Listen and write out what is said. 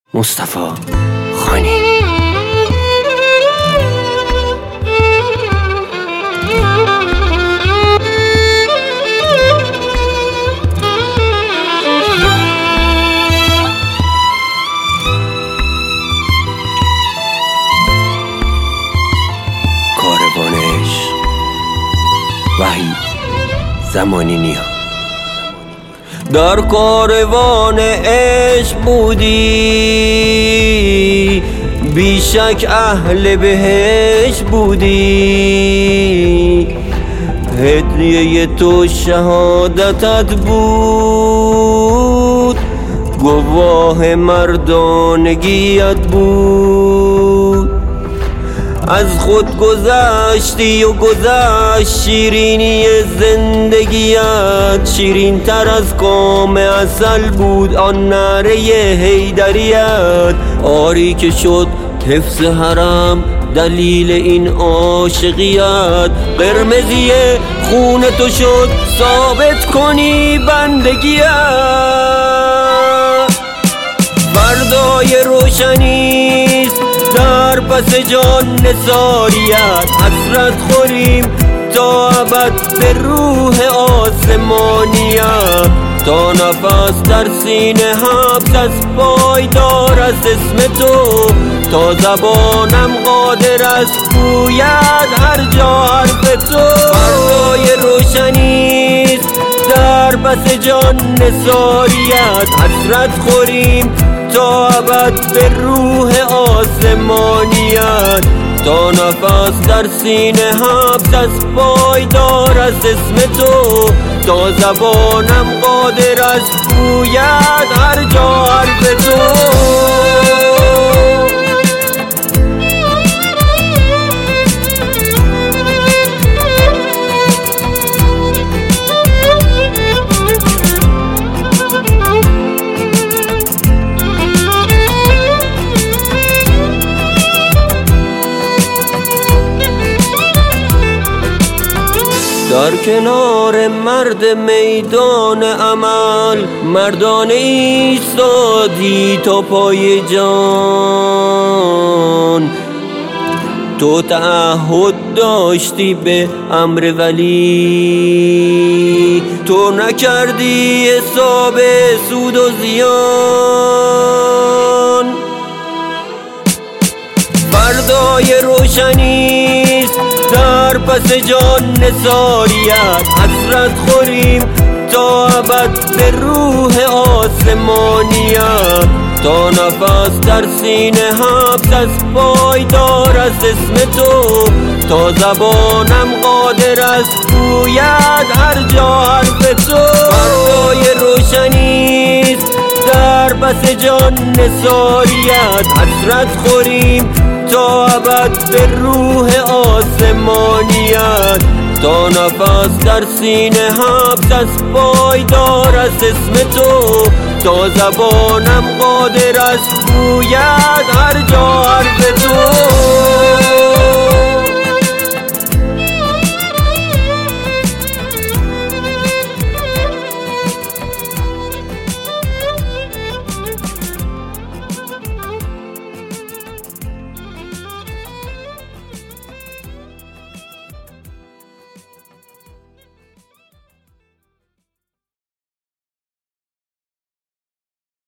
مصطفی خانی. کاروانش وحید زمانی نیا. در کاروان عشق بودی، بیشک اهل بهشت بودی. هدیه تو شهادتت بود، گواه مردانگیت بود. از خود گذشتی و گذشت شیرینی زندگیت، شیرین تر از کام عسل بود آن نعره حیدریت. آری که شد حفظ حرم دلیل این عاشقیت، قرمزی خون تو شد ثابت کنی بندگیت. فردای روشنیست در پس جان نثاریت، حسرت خوریم تا ابد به روح آسمانیت. تا نفس در سینه حبس از پایدار از اسم تو، تا زبانم قادر است گوید هر جا حرف تو. فردای روشنیست در پس جان نثاریت، حسرت خوریم تا ابد به روح آسمانیت. تا نفس در سینه حبس از پایدار از اسم تو، تا زبانم قادر است گوید هر جا حرف تو. در کنار مرد میدان عمل مردانه ایستادی تا پای جان. تو تعهد داشتی به امر ولی، تو نکردی حساب سود و زیان. فردای روشنیست در پس جان نثاریت، حسرت خوریم تا ابد به روح آسمانیت. تا نفس در سینه حبس از پایدار از اسم تو، تا زبانم قادر است گوید هر جا حرف تو. فردای روشنیست در پس جان نثاریت، حسرت خوریم تا ابد به روح آسمانیت. تا نفس در سینه حبس از پایدار از اسم تو، تا زبانم قادر است گوید هر جا حرف تو.